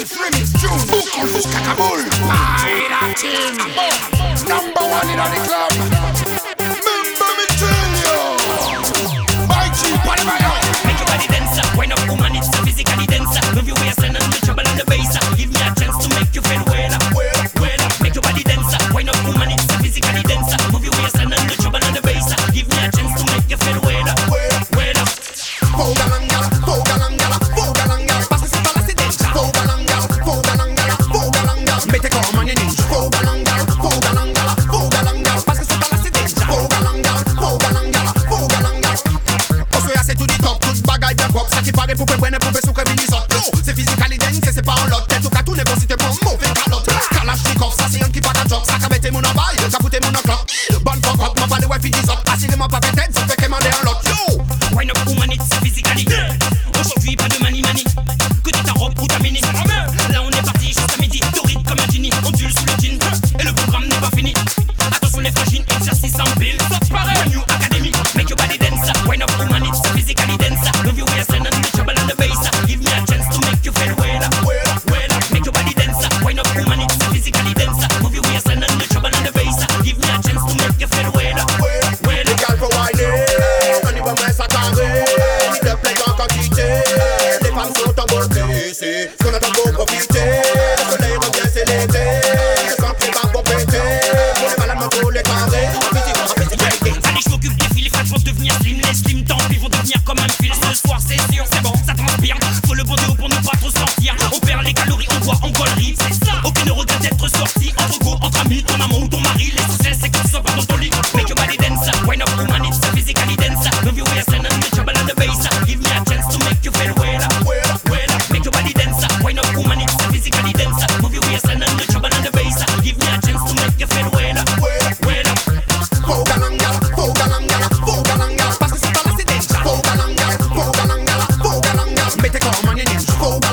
Remix tune, boucle jusqu'à Kaboul. Maïda team, number one in the club. Remember me tell you, my cheap on my own. Make your body dance, wind up woman, it's a physically dance. Move your waist and the trouble and the bass. Give me a chance to make you feel well up. Make your body dance, wind up woman, it's a physically dance. Move your waist and the trouble and the bass. Give me a chance to make you feel well up. C'est physically dense, c'est pas en lot. Tête ou cartoon, et bon si t'es bon, mauvais calotte. Kalashnikov, ça c'est un qui part à job. Ça cabette mon envaille, ça foute mon encloque. Bonne fuck up, m'en parle ouais, fini up. Assurez-moi pas tête, ça fait quémander un lot. Yo! Wind up woman, it's physically dance. Aujourd'hui, pas de mani-mani. Que t'es ta robe ou ta mini. Là, on est parti jusqu'à midi. Torride comme un genie. Ondule sous le jean. Et le programme n'est pas fini. Attention les fragines, exercice en pile. One New Academy. Make your body dance. Wind up woman, it's physically dance. Move your waist and the trouble and the bass. Give me a chance to make you feel well up. Make your body dance. Wind up woman, it's physically dance. Move your waist and the trouble and the bass. Give me a chance to make you feel well up. Les gars faut whiner, on y va moins s'attarder. Ni de plaie en quantité. Les femmes sont en bonne ici. Ce qu'on attend pour profiter. Le soleil revient, c'est l'été. Je sens que les barres vont péter. Pour les malades, pour les carrés. En physique, Allez, je m'occupe des filles, les fans vont devenir slim. Les slim tant pis vont devenir comme un fil. Ce soir, c'est sûr, c'est bon, ça transpire. Faut le bon déo pour ne pas trop sortir. On perd les calories, on boit, on gollerie. C'est ça, aucune regrette d'être sorti. Entre go, entre amis, ton amant ou ton mari. L'essentiel, c'est que tu sois pas dans ton lit. Make your body dance, wind up woman, it's physically dance. Move your waist and the trouble and the bass. Give me a chance to make you feel well up. Make your body dance, wind up woman, it's physically dance. Move your waist and the trouble and the bass. Give me a chance to make you feel well up. parce que c'est pas là, c'est déjà. Mettez comme un ninja.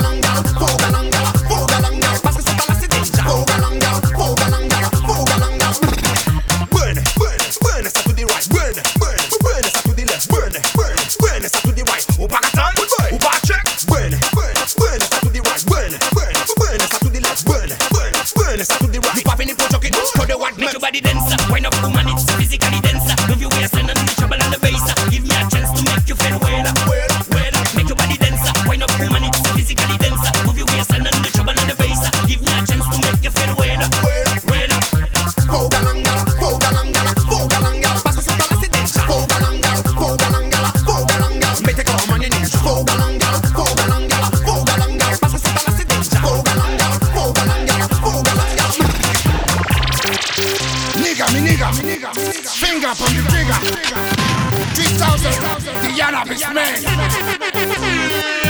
Parce que c'est pas là, c'est déjà. Burn it, ça to the right. Burn it, ça to the left. Burn it, ça to the right. Ou pas attendre, ou pas check. Burn it, ça to the right. Burn it, ça to the left. Burn it, ça to the right. You pas fini pour choquer, for the what? Make your body dance, wind up woman, it's physically dance. Move your waist and the trouble and the bass. Give me a chance to make you feel well up. Make your body dance, wind up woman, it's physically dance. Move your waist and the trouble and the bass. Give me a chance to make you feel well up. Parce que c'est pas là, c'est déjà. Mettez comme un ninja. Parce que c'est pas là, c'est déjà. Nigga, finger from the trigger. 3000, the Yanabis man.